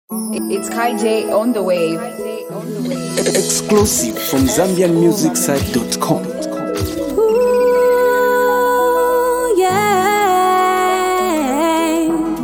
It's Kai J on the wave. Exclusive from ZambianMusicSite.com. Ooh, yeah.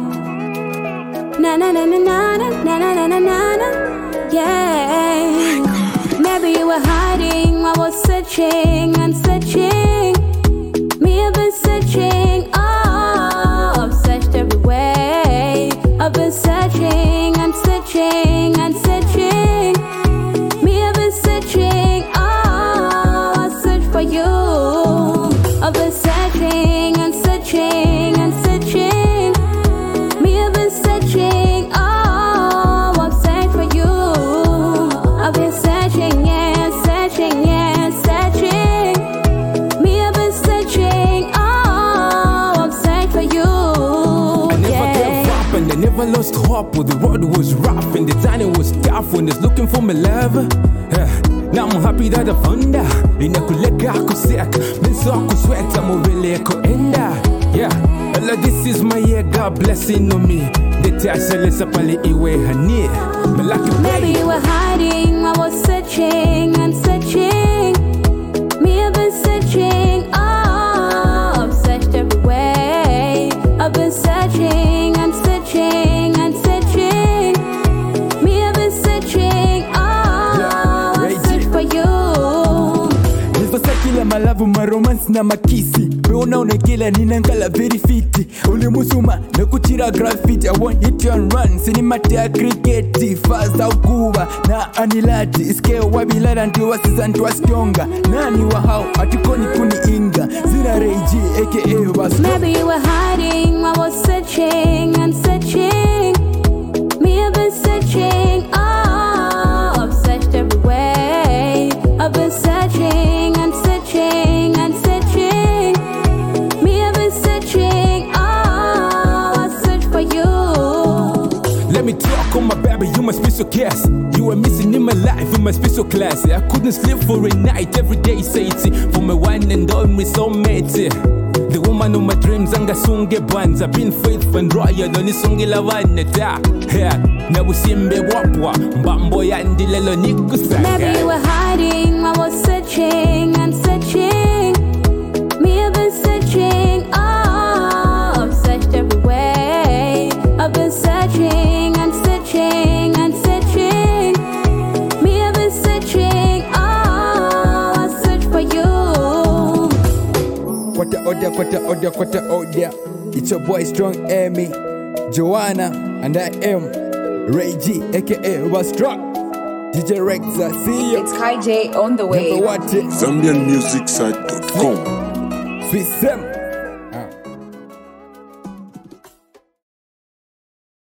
Na na na na na na na na na na na. Yeah. Maybe you were hiding. I was searching and searching. Me, I've been searching. Oh, I've searched every way. I've been searching and searching and searching. Me, I've been searching. Oh, I search for you. I've been searching and searching and searching. Me, I've been searching. Oh, I've searched for you. I've been searching, yeah, searching, yeah, searching. Me, I've been searching. Oh, I've searched for you. I never gave up and I never lost hope. Well, the road was rough and the timing was tough when it's looking for my love. Now I'm happy that I found her. Inakulega kuseka, menso akusweta muvele koenda. Yeah, Allah, this is my year, God blessing on me. The tasha pale iwe hani. Maybe you were hiding, I was searching and searching. Me, I've been searching, oh, I've searched every way. I've been searching and searching and searching. Me, I've been searching, oh, I've searched for you. Kila malavu maromance na makisi Meona unegela ninangala very fiti Ule musuma na kuchira graffiti I want hit you and run Sinimate ya cricketi Fast au kuwa na anilati Iskeo wabilada ntiwa sisa ntiwa skionga Nani wa hao atikoni kuni inga Zina reiji aka was Maybe you were hiding I was searching and searching. Me, I've been searching. Oh, I've searched every way. I've been searching and searching and searching. Me, I've been searching. Oh, I search for you. Let me talk on my baby, you must be so careless. You were missing in my life, you must be so classy. I couldn't sleep for a night, every day say it. For my one and only soulmate. The woman of my dreams, anga sunge bands. I've been faithful and royal, don't sunge la vaneta. Yeah, na usimbe wapwa, mbambo ya ndilelo nikusaka. Maybe you were hiding, I was searching and searching. Me, I've been searching, oh, I've searched every way. I've been searching and searching and searching. Me, I've been searching, oh, I search for you. Quarter order. It's your boy Strong Amy, Joanna, and I am Ray G, aka was Strong. DJ Rexa, see you. It's Kai J on the wave. ZambianMusicSite.com. Sweet Sam.